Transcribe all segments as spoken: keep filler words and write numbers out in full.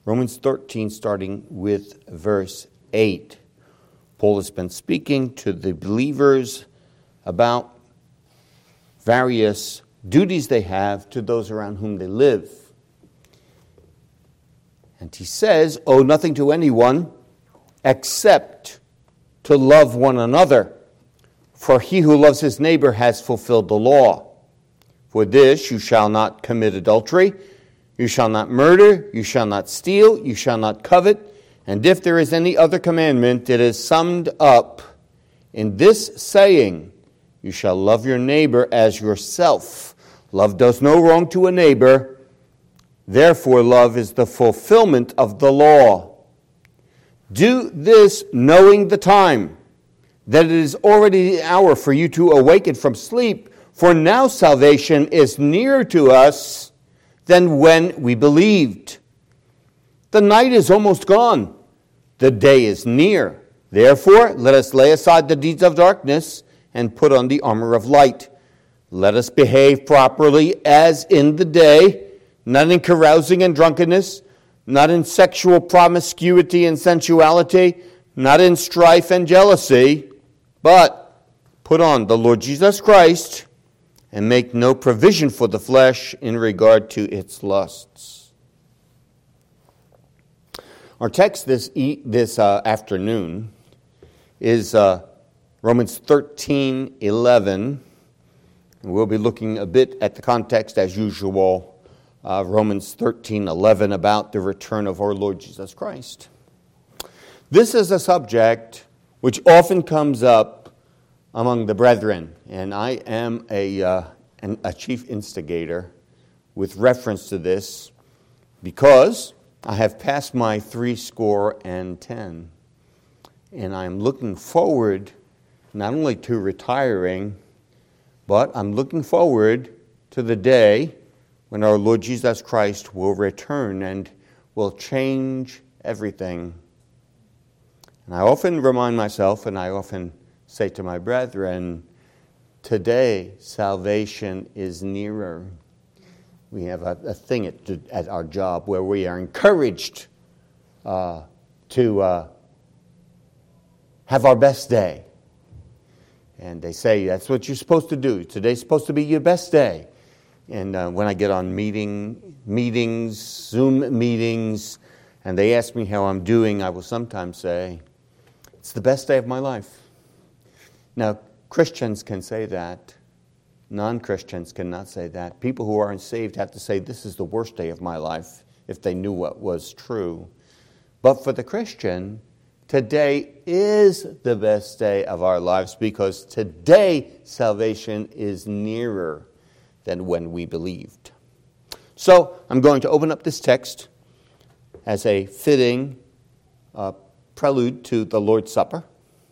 Romans thirteen, starting with verse eight. Paul has been speaking to the believers about various duties they have to those around whom they live. And he says, owe nothing to anyone except to love one another. For he who loves his neighbor has fulfilled the law. For this, you shall not commit adultery, you shall not murder, you shall not steal, you shall not covet. And if there is any other commandment, it is summed up in this saying, you shall love your neighbor as yourself. Love does no wrong to a neighbor. Therefore, love is the fulfillment of the law. Do this knowing the time, that it is already the hour for you to awaken from sleep. For now salvation is nearer to us than when we believed. The night is almost gone. The day is near. Therefore, let us lay aside the deeds of darkness and put on the armor of light. Let us behave properly as in the day, not in carousing and drunkenness, not in sexual promiscuity and sensuality, not in strife and jealousy, but put on the Lord Jesus Christ and make no provision for the flesh in regard to its lusts. Our text this e- this uh, afternoon is uh, Romans thirteen eleven. We'll be looking a bit at the context as usual, uh, Romans thirteen eleven, about the return of our Lord Jesus Christ. This is a subject which often comes up among the brethren, and I am a, uh, an, a chief instigator with reference to this because I have passed my three score and ten, and I'm looking forward not only to retiring, but I'm looking forward to the day when our Lord Jesus Christ will return and will change everything. And I often remind myself, and I often say to my brethren, today salvation is nearer. We have a, a thing at, at our job where we are encouraged uh, to uh, have our best day. And they say, that's what you're supposed to do. Today's supposed to be your best day. And uh, when I get on meeting meetings, Zoom meetings, and they ask me how I'm doing, I will sometimes say, it's the best day of my life. Now, Christians can say that. Non-Christians cannot say that. People who aren't saved have to say, this is the worst day of my life, if they knew what was true. But for the Christian, today is the best day of our lives because today salvation is nearer than when we believed. So I'm going to open up this text as a fitting uh, prelude to the Lord's Supper.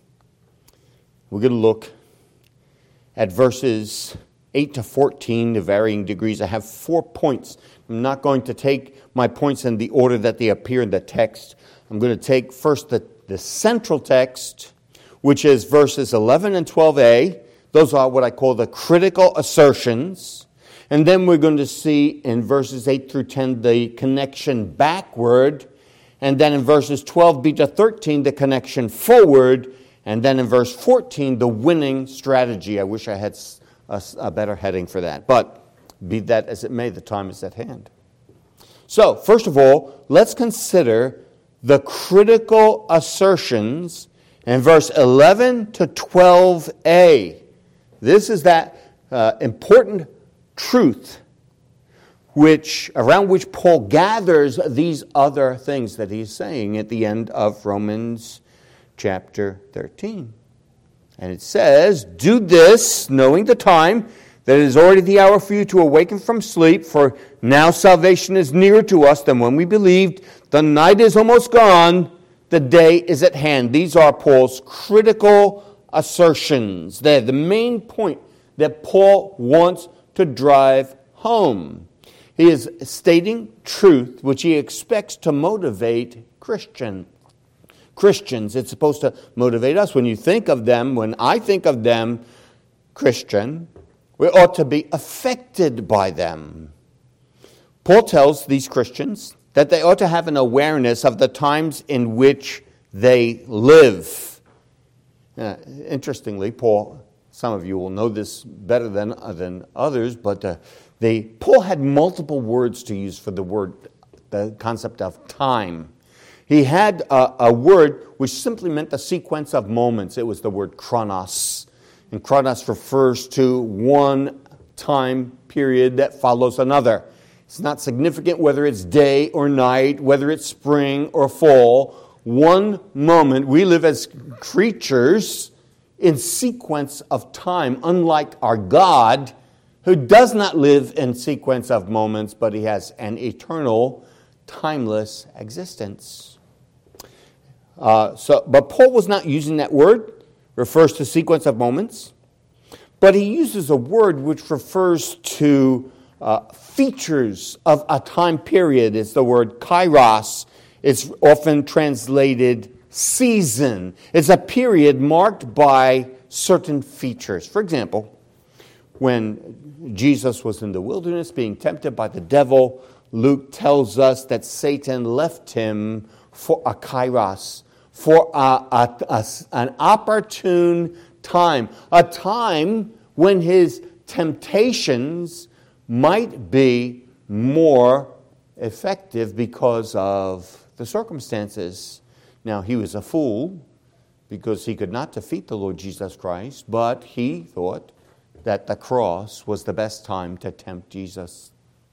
We're going to look at verses eight to fourteen to varying degrees. I have four points. I'm not going to take my points in the order that they appear in the text. I'm going to take first the, the central text, which is verses eleven and twelve a. Those are what I call the critical assertions. And then we're going to see in verses eight through ten the connection backward. And then in verses twelve b to thirteen, the connection forward. And then in verse fourteen, the winning strategy. I wish I had a, a better heading for that. But be that as it may, the time is at hand. So, first of all, let's consider the critical assertions in verse eleven to twelve a. This is that uh, important truth which around which Paul gathers these other things that he's saying at the end of Romans chapter thirteen. And it says, do this, knowing the time, that it is already the hour for you to awaken from sleep, for now salvation is nearer to us than when we believed. The night is almost gone, the day is at hand. These are Paul's critical assertions. They're the main point that Paul wants to drive home. He is stating truth which he expects to motivate Christians. Christians, it's supposed to motivate us. When you think of them, when I think of them, Christian, we ought to be affected by them. Paul tells these Christians that they ought to have an awareness of the times in which they live. Uh, interestingly, Paul, some of you will know this better than, than others, but uh, they, Paul had multiple words to use for the word, the concept of time. He had a, a word which simply meant the sequence of moments. It was the word chronos. And chronos refers to one time period that follows another. It's not significant whether it's day or night, whether it's spring or fall. One moment. We live as creatures in sequence of time, unlike our God, who does not live in sequence of moments, but he has an eternal, timeless existence. Uh, so, but Paul was not using that word. Refers to sequence of moments. But he uses a word which refers to uh, features of a time period. It's the word kairos. It's often translated season. It's a period marked by certain features. For example, when Jesus was in the wilderness being tempted by the devil, Luke tells us that Satan left him for a kairos, for a, a, a, an opportune time, a time when his temptations might be more effective because of the circumstances. Now, he was a fool because he could not defeat the Lord Jesus Christ, but he thought that the cross was the best time to tempt Jesus.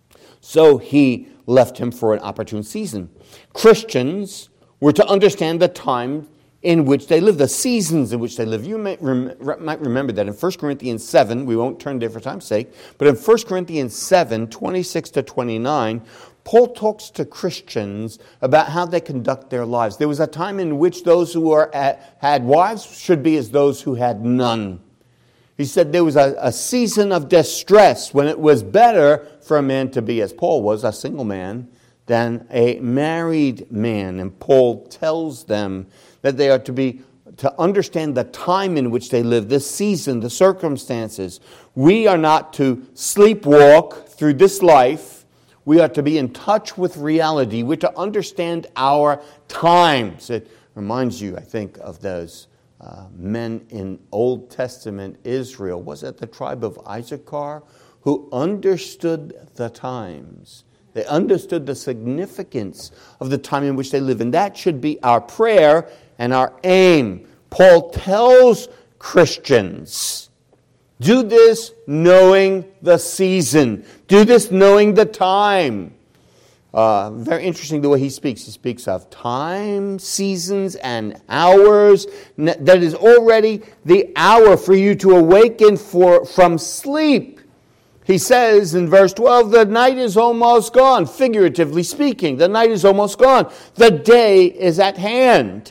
So he left him for an opportune season. Christians were to understand the time in which they live, the seasons in which they live. You may rem- might remember that in First Corinthians seven, we won't turn there for time's sake, but in First Corinthians seven, twenty-six to twenty-nine, Paul talks to Christians about how they conduct their lives. There was a time in which those who are at, had wives should be as those who had none. He said there was a, a season of distress when it was better for a man to be, as Paul was, a single man, than a married man. And Paul tells them that they are to be to understand the time in which they live, the season, the circumstances. We are not to sleepwalk through this life. We are to be in touch with reality. We're to understand our times. It reminds you, I think, of those uh, men in Old Testament Israel. Was it the tribe of Issachar who understood the times? They understood the significance of the time in which they live. And that should be our prayer and our aim. Paul tells Christians, do this knowing the season. Do this knowing the time. Uh, very interesting the way he speaks. He speaks of time, seasons, and hours. That is already the hour for you to awaken for, from sleep. He says in verse twelve, the night is almost gone. Figuratively speaking, the night is almost gone. The day is at hand.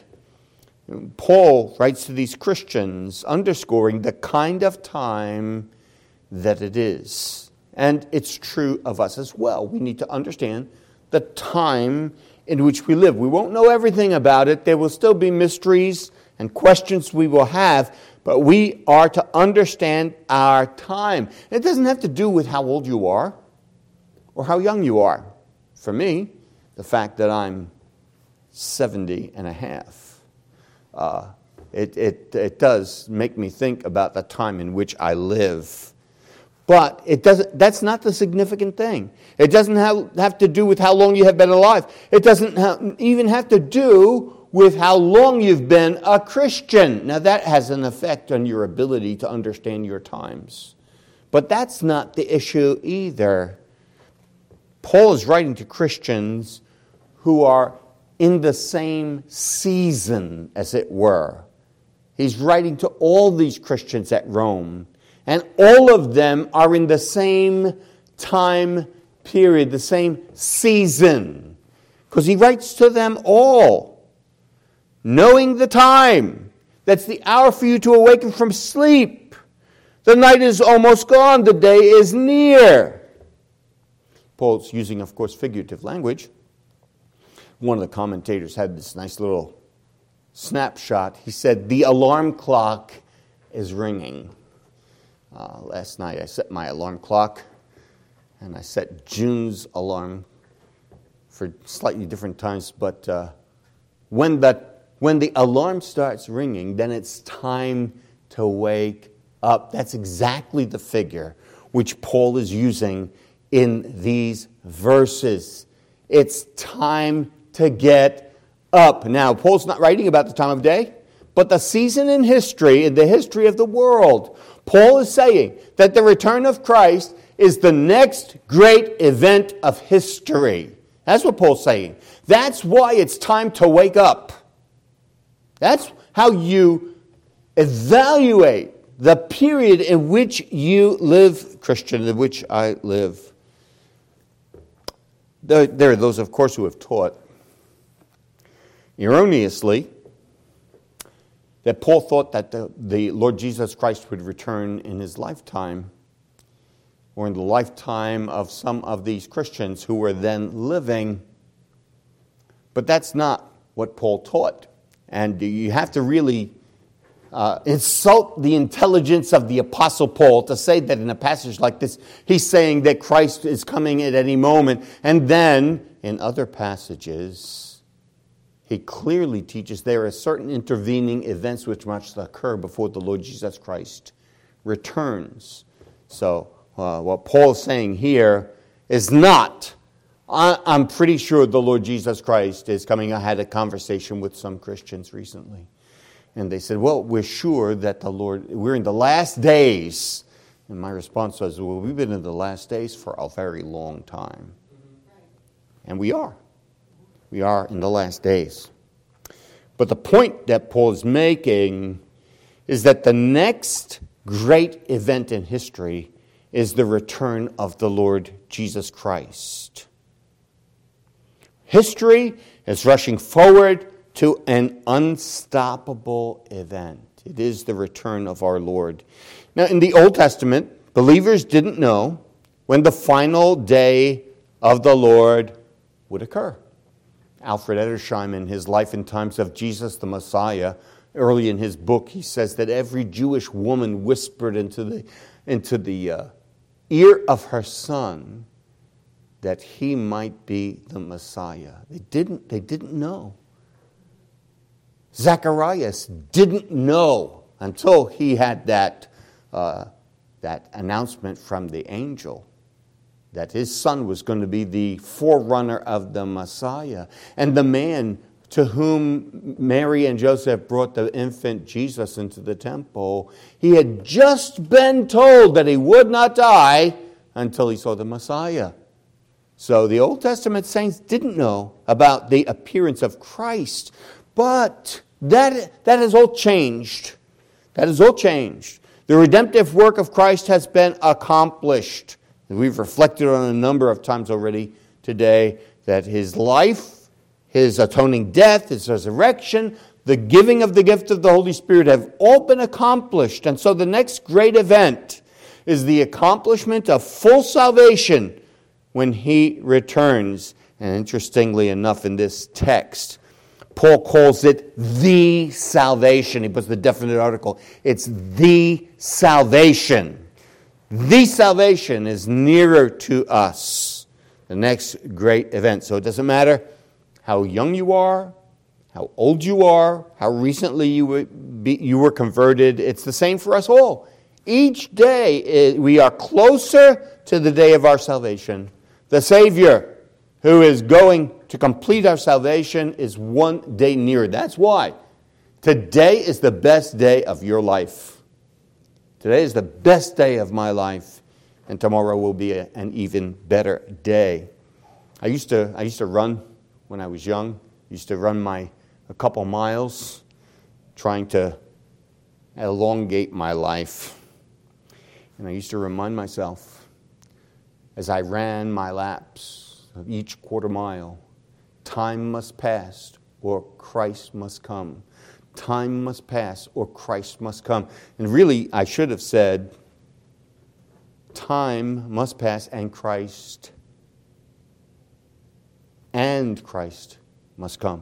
Paul writes to these Christians, underscoring the kind of time that it is. And it's true of us as well. We need to understand the time in which we live. We won't know everything about it. There will still be mysteries and questions we will have, but we are to understand our time. It doesn't have to do with how old you are or how young you are. For me, the fact that I'm seventy and a half, uh, it, it, it does make me think about the time in which I live. But it doesn't. That's not the significant thing. It doesn't have, have to do with how long you have been alive. It doesn't have, even have to do with how long you've been a Christian. Now that has an effect on your ability to understand your times. But that's not the issue either. Paul is writing to Christians who are in the same season, as it were. He's writing to all these Christians at Rome. And all of them are in the same time period, the same season. Because he writes to them all, knowing the time. That's the hour for you to awaken from sleep. The night is almost gone. The day is near. Paul's using, of course, figurative language. One of the commentators had this nice little snapshot. He said, the alarm clock is ringing. Uh, last night I set my alarm clock, and I set June's alarm for slightly different times, but uh, when, the, when the alarm starts ringing, then it's time to wake up. That's exactly the figure which Paul is using in these verses. It's time to get up. Now, Paul's not writing about the time of day, but the season in history, in the history of the world. Paul is saying that the return of Christ is the next great event of history. That's what Paul's saying. That's why it's time to wake up. That's how you evaluate the period in which you live, Christian, in which I live. There, there are those, of course, who have taught erroneously that Paul thought that the, the Lord Jesus Christ would return in his lifetime, or in the lifetime of some of these Christians who were then living. But that's not what Paul taught. And you have to really uh, insult the intelligence of the Apostle Paul to say that in a passage like this, he's saying that Christ is coming at any moment. And then, in other passages, he clearly teaches there are certain intervening events which must occur before the Lord Jesus Christ returns. So, uh, what Paul is saying here is not, I, I'm pretty sure the Lord Jesus Christ is coming. I had a conversation with some Christians recently, and they said, well, we're sure that the Lord, we're in the last days. And my response was, well, we've been in the last days for a very long time. And we are. We are in the last days. But the point that Paul is making is that the next great event in history is the return of the Lord Jesus Christ. History is rushing forward to an unstoppable event. It is the return of our Lord. Now, in the Old Testament, believers didn't know when the final day of the Lord would occur. Alfred Edersheim, in his Life and Times of Jesus the Messiah, early in his book, he says that every Jewish woman whispered into the, into the uh, ear of her son that he might be the Messiah. They didn't, they didn't know. Zacharias didn't know until he had that, uh, that announcement from the angel that his son was going to be the forerunner of the Messiah. And the man to whom Mary and Joseph brought the infant Jesus into the temple, he had just been told that he would not die until he saw the Messiah. So the Old Testament saints didn't know about the appearance of Christ, but that, that has all changed. That has all changed. The redemptive work of Christ has been accomplished. We've reflected on a number of times already today that his life, his atoning death, his resurrection, the giving of the gift of the Holy Spirit have all been accomplished. And so the next great event is the accomplishment of full salvation when he returns. And interestingly enough, in this text, Paul calls it the salvation. He puts the definite article. It's the salvation. The salvation is nearer to us. The next great event. So it doesn't matter how young you are, how old you are, how recently you were, be, you were converted. It's the same for us all. Each day is, we are closer to the day of our salvation. The Savior, who is going to complete our salvation, is one day nearer. That's why today is the best day of your life. Today is the best day of my life, and tomorrow will be a, an even better day. I used to I used to run when I was young. I used to run my a couple miles, trying to elongate my life. And I used to remind myself, as I ran my laps of each quarter mile, time must pass or Christ must come. Time must pass or Christ must come. And really, I should have said, time must pass and Christ and Christ must come.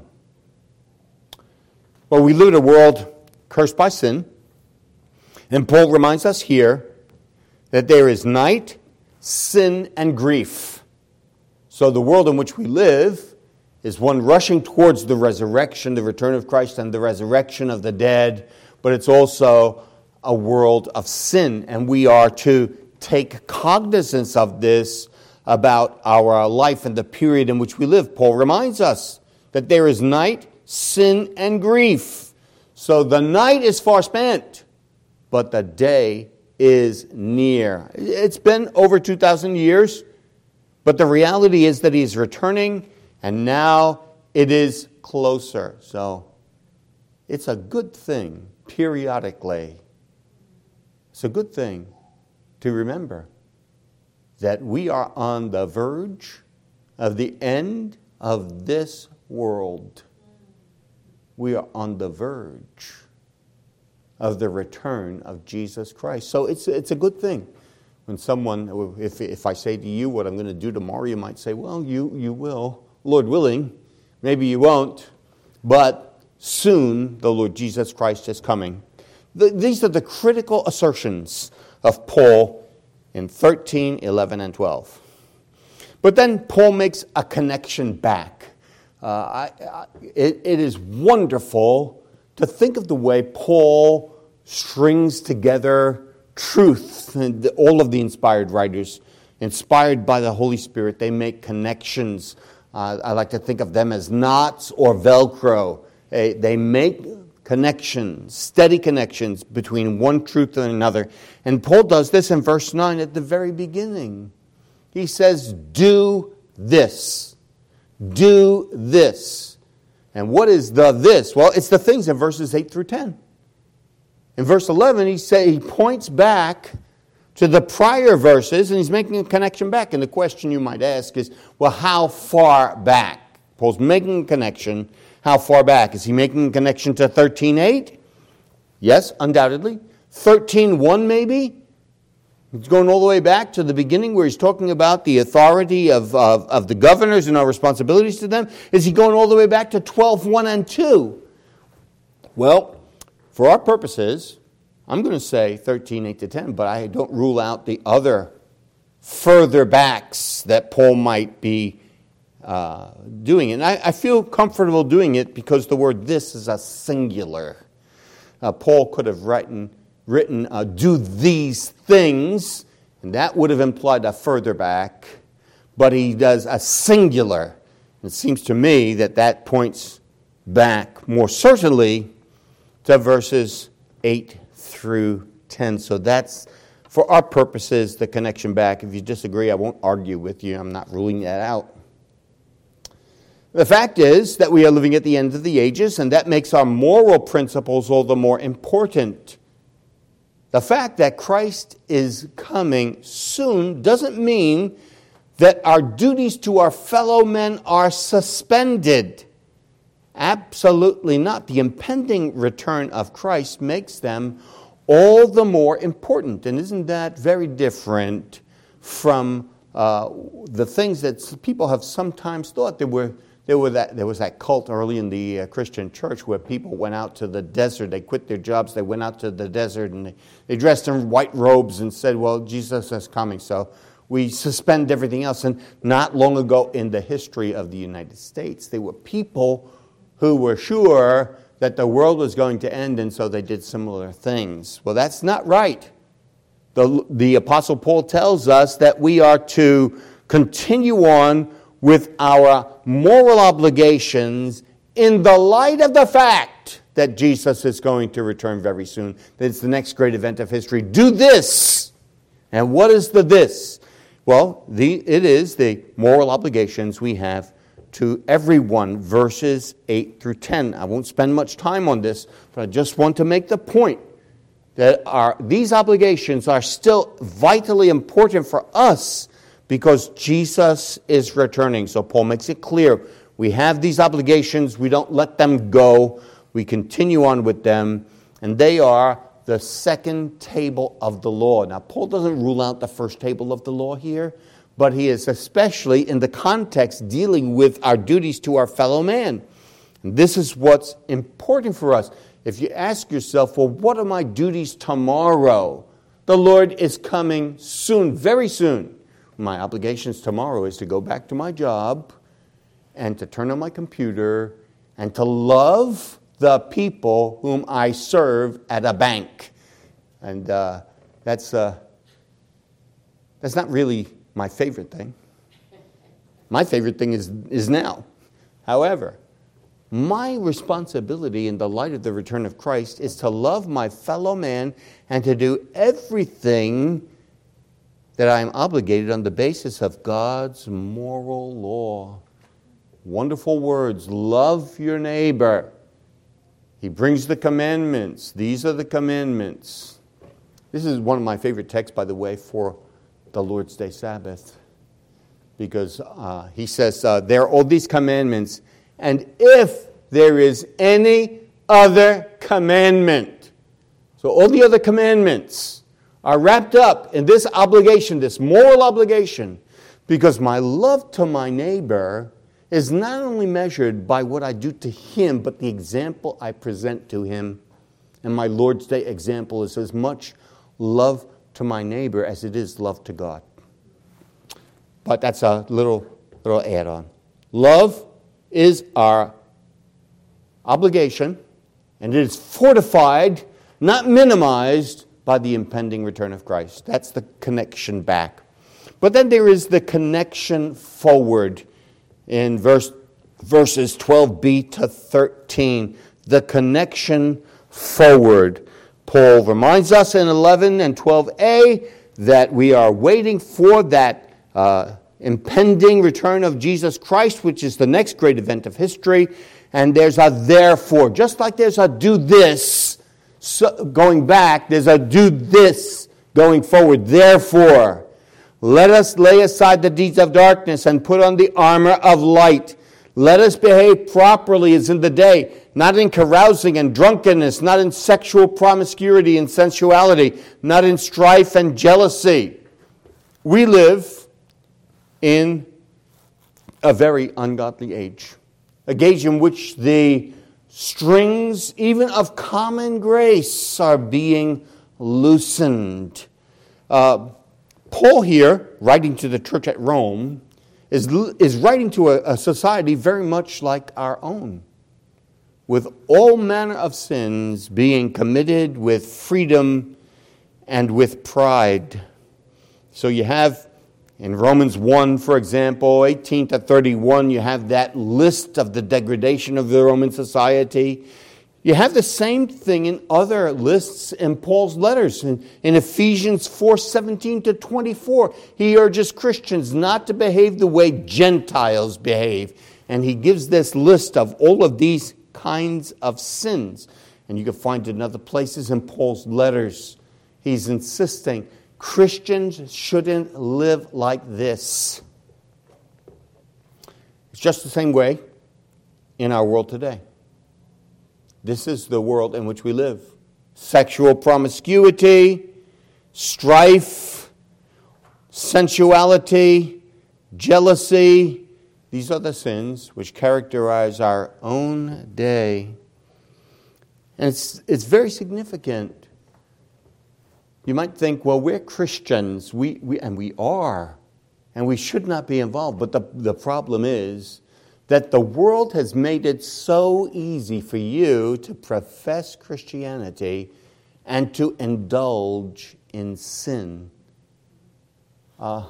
Well, we live in a world cursed by sin. And Paul reminds us here that there is night, sin, and grief. So the world in which we live is one rushing towards the resurrection, the return of Christ and the resurrection of the dead, but it's also a world of sin, and we are to take cognizance of this about our life and the period in which we live. Paul reminds us that there is night, sin, and grief. So the night is far spent, but the day is near. It's been over two thousand years, but the reality is that he is returning, and now it is closer. So it's a good thing, periodically. It's a good thing to remember that we are on the verge of the end of this world. We are on the verge of the return of Jesus Christ. So it's it's a good thing. When someone, if if I say to you what I'm going to do tomorrow, you might say, well, you, you will, Lord willing. Maybe you won't, but soon the Lord Jesus Christ is coming. The, these are the critical assertions of Paul in thirteen, eleven, and twelve. But then Paul makes a connection back. Uh, I, I, it, it is wonderful to think of the way Paul strings together truth. And all of the inspired writers, inspired by the Holy Spirit, they make connections. Uh, I like to think of them as knots or Velcro. They, they make connections, steady connections between one truth and another. And Paul does this in verse nine at the very beginning. He says, do this. Do this. And what is the this? Well, it's the things in verses eight through ten. In verse eleven, he say he points back to the prior verses, and he's making a connection back. And the question you might ask is, well, how far back? Paul's making a connection. How far back? Is he making a connection to thirteen eight? Yes, undoubtedly. thirteen one maybe? He's going all the way back to the beginning where he's talking about the authority of, of, of the governors and our responsibilities to them. Is he going all the way back to twelve one and two? Well, for our purposes, I'm going to say thirteen eight to ten, but I don't rule out the other further backs that Paul might be uh, doing. And I, I feel comfortable doing it because the word this is a singular. Uh, Paul could have written, written uh, do these things, and that would have implied a further back, but he does a singular. It seems to me that that points back more certainly to verses eight through ten. So that's, for our purposes, the connection back. If you disagree, I won't argue with you. I'm not ruling that out. The fact is that we are living at the end of the ages, and that makes our moral principles all the more important. The fact that Christ is coming soon doesn't mean that our duties to our fellow men are suspended. Absolutely not. The impending return of Christ makes them all the more important. And isn't that very different from uh, the things that people have sometimes thought? There were there were that there was that cult early in the uh, Christian church where people went out to the desert. They quit their jobs. They went out to the desert and they, they dressed in white robes and said, "Well, Jesus is coming, so we suspend everything else." And not long ago in the history of the United States, there were people who were sure that the world was going to end, and so they did similar things. Well, that's not right. The, the Apostle Paul tells us that we are to continue on with our moral obligations in the light of the fact that Jesus is going to return very soon. That it's the next great event of history. Do this! And what is the this? Well, the, it is the moral obligations we have to everyone, verses eight through ten. I won't spend much time on this, but I just want to make the point that our, these obligations are still vitally important for us because Jesus is returning. So Paul makes it clear. We have these obligations. We don't let them go. We continue on with them. And they are the second table of the law. Now, Paul doesn't rule out the first table of the law here, but he is especially in the context dealing with our duties to our fellow man. And this is what's important for us. If you ask yourself, well, what are my duties tomorrow? The Lord is coming soon, very soon. My obligations tomorrow is to go back to my job and to turn on my computer and to love the people whom I serve at a bank. And uh, that's uh, that's not really my favorite thing. My favorite thing is, is now. However, my responsibility in the light of the return of Christ is to love my fellow man and to do everything that I am obligated on the basis of God's moral law. Wonderful words. Love your neighbor. He brings the commandments. These are the commandments. This is one of my favorite texts, by the way, for the Lord's Day Sabbath. Because uh, he says, uh, there are all these commandments, and if there is any other commandment, so all the other commandments are wrapped up in this obligation, this moral obligation, because my love to my neighbor is not only measured by what I do to him, but the example I present to him. And my Lord's Day example is as much love to my neighbor as it is love to God. But that's a little, little add-on. Love is our obligation, and it is fortified, not minimized, by the impending return of Christ. That's the connection back. But then there is the connection forward in verse, verses twelve b to thirteen. The connection forward. Paul reminds us in eleven and twelve a that we are waiting for that Uh, impending return of Jesus Christ, which is the next great event of history. And there's a therefore. Just like there's a do this so going back, there's a do this going forward. Therefore, let us lay aside the deeds of darkness and put on the armor of light. Let us behave properly as in the day, not in carousing and drunkenness, not in sexual promiscuity and sensuality, not in strife and jealousy. We live in a very ungodly age, a age in which the strings, even of common grace, are being loosened. Uh, Paul here, writing to the church at Rome, is, is writing to a, a society very much like our own, with all manner of sins being committed with freedom and with pride. So you have in Romans one, for example, eighteen to thirty-one, you have that list of the degradation of the Roman society. You have the same thing in other lists in Paul's letters. In, in Ephesians four, seventeen to twenty-four, he urges Christians not to behave the way Gentiles behave. And he gives this list of all of these kinds of sins. And you can find it in other places in Paul's letters. He's insisting Christians shouldn't live like this. It's just the same way in our world today. This is the world in which we live. Sexual promiscuity, strife, sensuality, jealousy. These are the sins which characterize our own day. And it's, it's very significant. You might think, well, we're Christians, we, we and we are, and we should not be involved. But the, the problem is that the world has made it so easy for you to profess Christianity and to indulge in sin. Uh,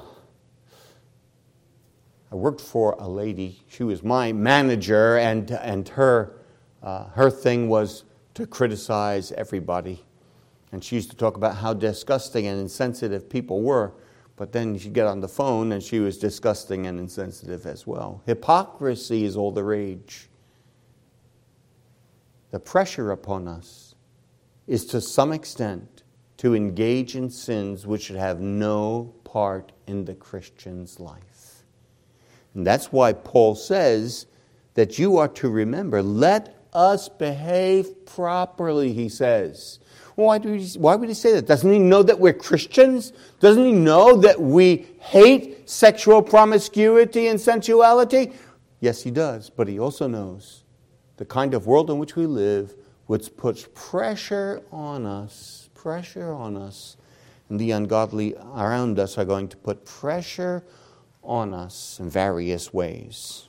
I worked for a lady. She was my manager, and, and her, uh, her thing was to criticize everybody. And she used to talk about how disgusting and insensitive people were. But then she'd get on the phone and she was disgusting and insensitive as well. Hypocrisy is all the rage. The pressure upon us is to some extent to engage in sins which should have no part in the Christian's life. And that's why Paul says that you are to remember, let us behave properly, he says. Why, do he, why would he say that? Doesn't he know that we're Christians? Doesn't he know that we hate sexual promiscuity and sensuality? Yes, he does. But he also knows the kind of world in which we live, which puts pressure on us, pressure on us and the ungodly around us are going to put pressure on us in various ways.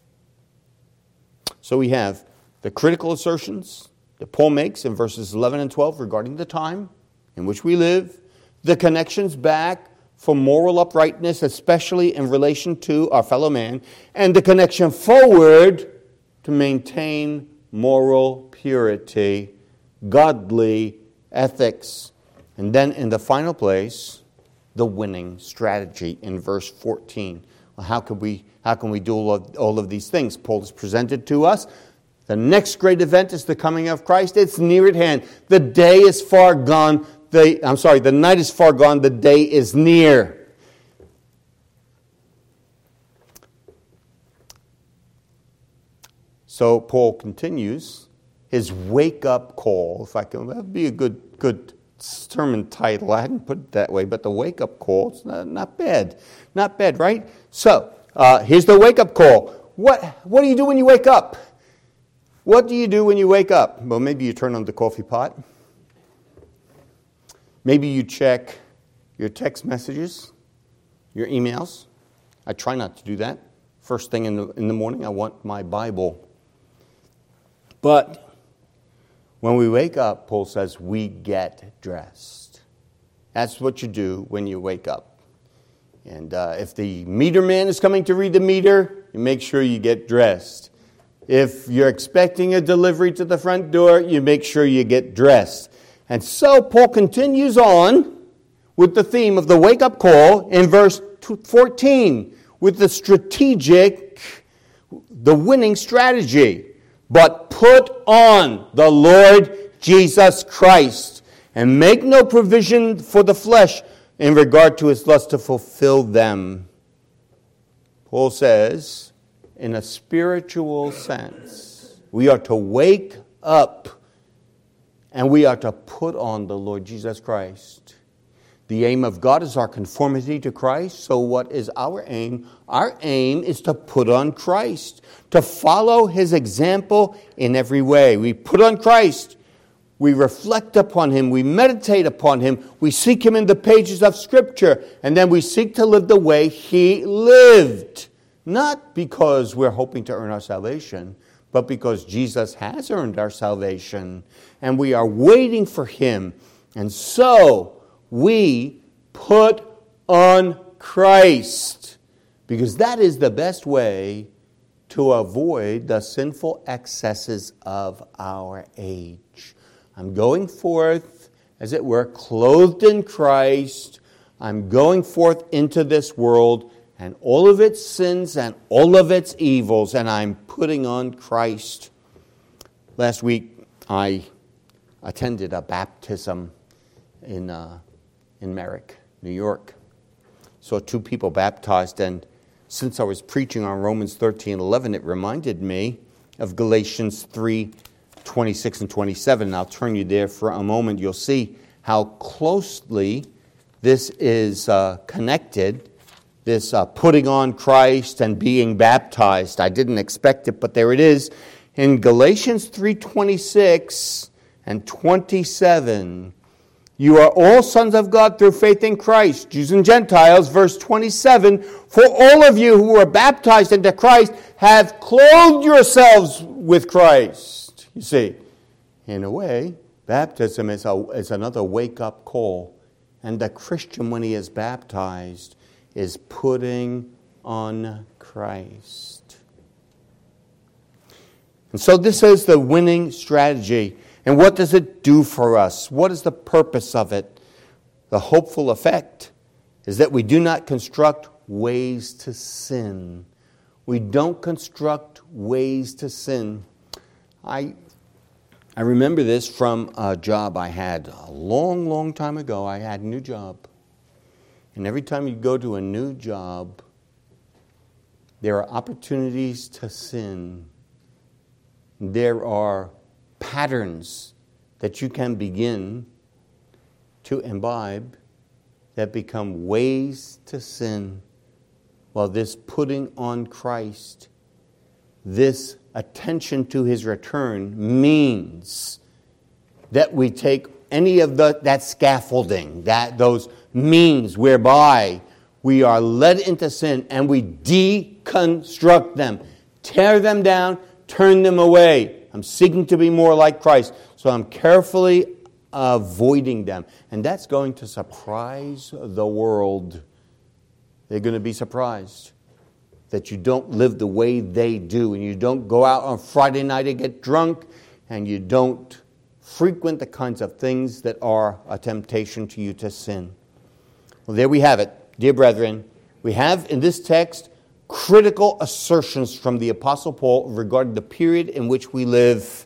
So we have the critical assertions that Paul makes in verses eleven and twelve regarding the time in which we live, the connections back for moral uprightness, especially in relation to our fellow man, and the connection forward to maintain moral purity, godly ethics. And then in the final place, the winning strategy in verse fourteen. Well, how can we, how can we do all of, all of these things? Paul has presented to us. The next great event is the coming of Christ. It's near at hand. The day is far gone. The, I'm sorry, the night is far gone. The day is near. So Paul continues his wake-up call. If I can, that would be a good, good sermon title. I hadn't put it that way, but the wake-up call, it's not, not bad. Not bad, right? So, uh, here's the wake-up call. What, what do you do when you wake up? What do you do when you wake up? Well, maybe you turn on the coffee pot. Maybe you check your text messages, your emails. I try not to do that. First thing in the, in the morning, I want my Bible. But when we wake up, Paul says, we get dressed. That's what you do when you wake up. And uh, if the meter man is coming to read the meter, you make sure you get dressed. If you're expecting a delivery to the front door, you make sure you get dressed. And so Paul continues on with the theme of the wake-up call in verse fourteen with the strategic, the winning strategy. But put on the Lord Jesus Christ and make no provision for the flesh in regard to his lust to fulfill them. Paul says, in a spiritual sense, we are to wake up and we are to put on the Lord Jesus Christ. The aim of God is our conformity to Christ. So what is our aim? Our aim is to put on Christ, to follow his example in every way. We put on Christ. We reflect upon him. We meditate upon him. We seek him in the pages of Scripture. And then we seek to live the way he lived. Not because we're hoping to earn our salvation, but because Jesus has earned our salvation. And we are waiting for him. And so we put on Christ. Because that is the best way to avoid the sinful excesses of our age. I'm going forth, as it were, clothed in Christ. I'm going forth into this world and all of its sins and all of its evils, and I'm putting on Christ. Last week, I attended a baptism in uh, in Merrick, New York. Saw two people baptized, and since I was preaching on Romans thirteen eleven, it reminded me of Galatians three twenty-six and twenty-seven. And I'll turn you there for a moment. You'll see how closely this is uh, connected. This uh, putting on Christ and being baptized. I didn't expect it, but there it is. In Galatians three twenty-six and twenty-seven, you are all sons of God through faith in Christ, Jews and Gentiles. Verse twenty-seven, for all of you who are baptized into Christ have clothed yourselves with Christ. You see, in a way, baptism is, a, is another wake-up call. And the Christian, when he is baptized, is putting on Christ. And so this is the winning strategy. And what does it do for us? What is the purpose of it? The hopeful effect is that we do not construct ways to sin. We don't construct ways to sin. I I remember this from a job I had a long, long time ago. I had a new job. And every time you go to a new job, there are opportunities to sin. There are patterns that you can begin to imbibe that become ways to sin. While this putting on Christ, this attention to his return means that we take any of the, that scaffolding, that those means whereby we are led into sin, and we deconstruct them, tear them down, turn them away. I'm seeking to be more like Christ, so I'm carefully avoiding them. And that's going to surprise the world. They're going to be surprised that you don't live the way they do, and you don't go out on Friday night and get drunk, and you don't frequent the kinds of things that are a temptation to you to sin. Well, there we have it, dear brethren. We have in this text critical assertions from the Apostle Paul regarding the period in which we live.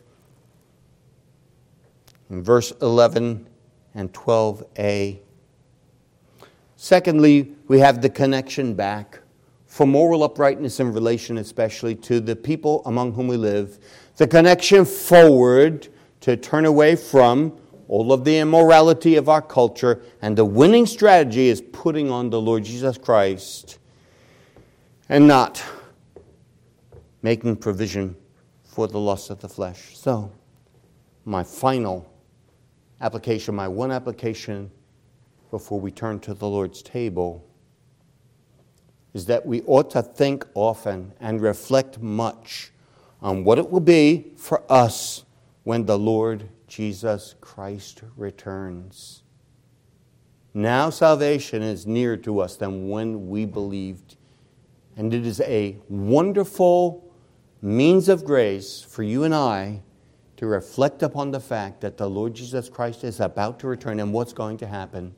In verse eleven and twelve a. Secondly, we have the connection back for moral uprightness in relation especially to the people among whom we live. The connection forward to turn away from all of the immorality of our culture, and the winning strategy is putting on the Lord Jesus Christ and not making provision for the lust of the flesh. So, my final application, my one application before we turn to the Lord's table, is that we ought to think often and reflect much on what it will be for us when the Lord Jesus Christ returns. Now salvation is nearer to us than when we believed. And it is a wonderful means of grace for you and I to reflect upon the fact that the Lord Jesus Christ is about to return and what's going to happen.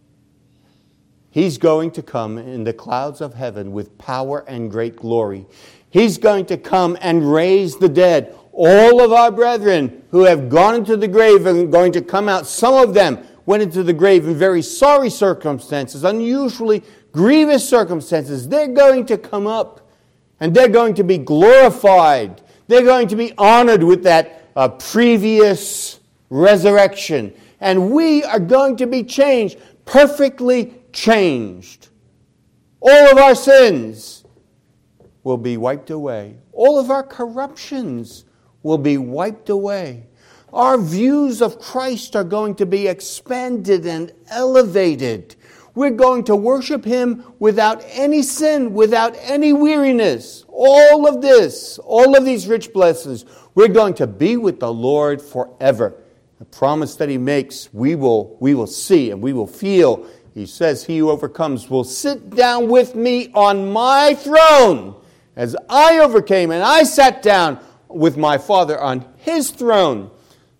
He's going to come in the clouds of heaven with power and great glory. He's going to come and raise the dead. All of our brethren who have gone into the grave are going to come out. Some of them went into the grave in very sorry circumstances, unusually grievous circumstances. They're going to come up and they're going to be glorified. They're going to be honored with that uh, previous resurrection. And we are going to be changed, perfectly changed. All of our sins will be wiped away. All of our corruptions will be wiped away. Our views of Christ are going to be expanded and elevated. We're going to worship Him without any sin, without any weariness. All of this, all of these rich blessings, we're going to be with the Lord forever. The promise that He makes, we will, we will see and we will feel. He says, he who overcomes will sit down with me on my throne as I overcame and I sat down with my Father on His throne.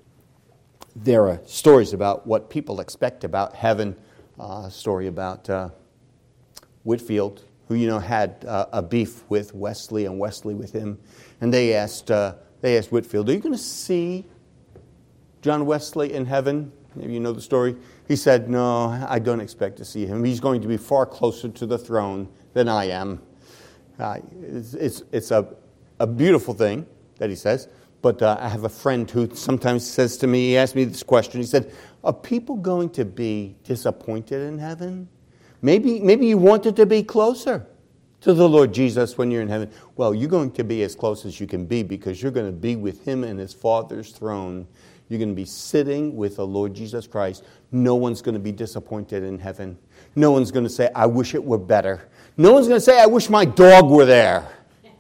There are stories about what people expect about heaven. Uh, a story about uh, Whitefield, who you know had uh, a beef with Wesley and Wesley with him, and they asked uh, they asked Whitefield, "Are you going to see John Wesley in heaven?" Maybe you know the story. He said, "No, I don't expect to see him. He's going to be far closer to the throne than I am." Uh, it's it's, it's a, a beautiful thing that he says, but uh, I have a friend who sometimes says to me, he asked me this question, he said, "Are people going to be disappointed in heaven? Maybe, maybe you wanted to be closer to the Lord Jesus when you're in heaven." Well, you're going to be as close as you can be because you're going to be with Him in His Father's throne. You're going to be sitting with the Lord Jesus Christ. No one's going to be disappointed in heaven. No one's going to say, "I wish it were better." No one's going to say, "I wish my dog were there."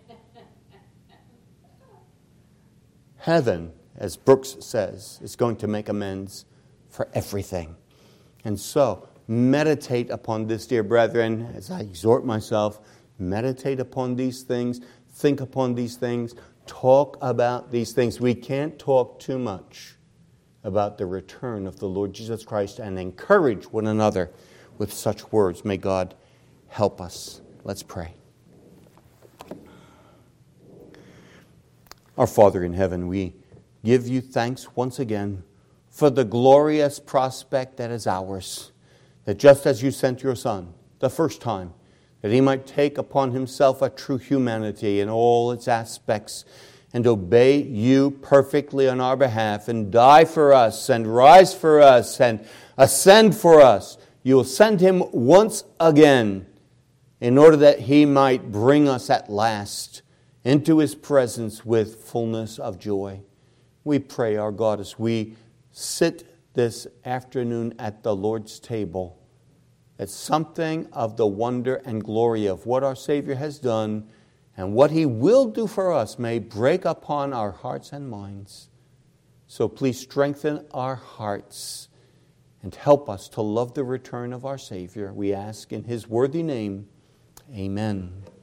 Heaven, as Brooks says, is going to make amends for everything. And so, meditate upon this, dear brethren, as I exhort myself, meditate upon these things, think upon these things, talk about these things. We can't talk too much about the return of the Lord Jesus Christ and encourage one another with such words. May God help us. Let's pray. Our Father in heaven, we give you thanks once again for the glorious prospect that is ours, that just as you sent your Son the first time, that He might take upon Himself a true humanity in all its aspects and obey you perfectly on our behalf and die for us and rise for us and ascend for us. You will send Him once again in order that He might bring us at last into His presence with fullness of joy. We pray, our God, as we sit this afternoon at the Lord's table, that something of the wonder and glory of what our Savior has done and what He will do for us may break upon our hearts and minds. So please strengthen our hearts and help us to love the return of our Savior. We ask in His worthy name, amen.